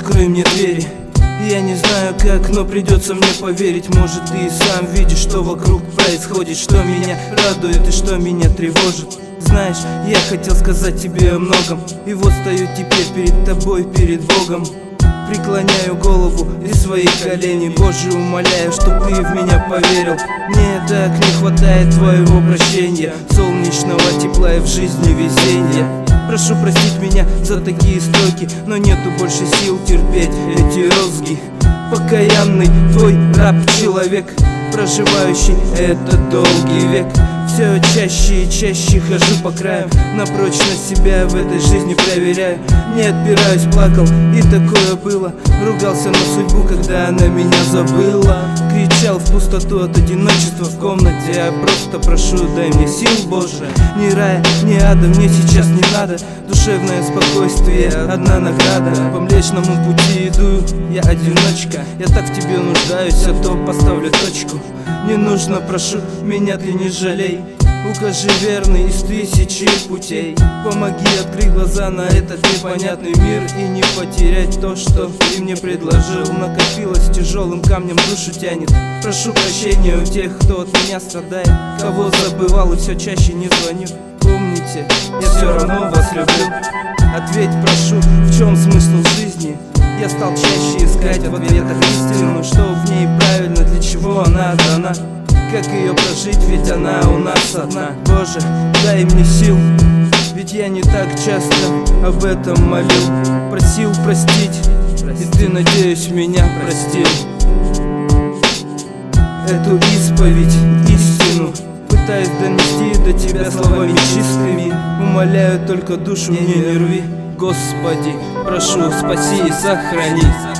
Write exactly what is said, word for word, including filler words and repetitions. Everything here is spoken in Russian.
открой мне двери. Я не знаю как, но придется мне поверить. Может ты и сам видишь, что вокруг происходит, что меня радует и что меня тревожит. Знаешь, я хотел сказать тебе о многом, и вот стою теперь перед тобой, перед Богом. Преклоняю голову и свои колени, Боже, умоляю, чтоб ты в меня поверил. Мне так не хватает твоего прощения, солнечного тепла и в жизни везения. Прошу простить меня за такие строки, но нету больше сил терпеть эти розги. Покаянный твой раб-человек, проживающий этот долгий век. Все чаще и чаще хожу по краям, на прочность себя в этой жизни проверяю. Не отпираюсь, плакал, и такое было. Ругался на судьбу, когда она меня забыла. Кричал в пустоту от одиночества в комнате. Я просто прошу, дай мне сил, Боже. Ни рая, ни ада мне сейчас не надо. Душевное спокойствие, одна награда. По Млечному пути иду, я одиночка. Я так в тебе нуждаюсь, а то поставлю точку. Не нужно, прошу, меня ты не жалей. Укажи верный из тысячи путей. Помоги открыть глаза на этот непонятный мир и не потерять то, что ты мне предложил. Накопилось тяжелым камнем, душу тянет. Прошу прощения у тех, кто от меня страдает, кого забывал и все чаще не звоню. Помните, я все равно вас люблю. Ответь, прошу, в чем смысл жизни? Я стал чаще искать в ответах истину, что в ней правильно, для чего она дана, как ее прожить, ведь она у нас одна. Боже, дай мне сил, ведь я не так часто об этом молил. Просил простить, и ты, надеюсь, меня простил. Эту исповедь, истину пытаюсь донести до тебя словами чистыми. Умоляю, только душу мне не рви. Господи, прошу, спаси и сохрани.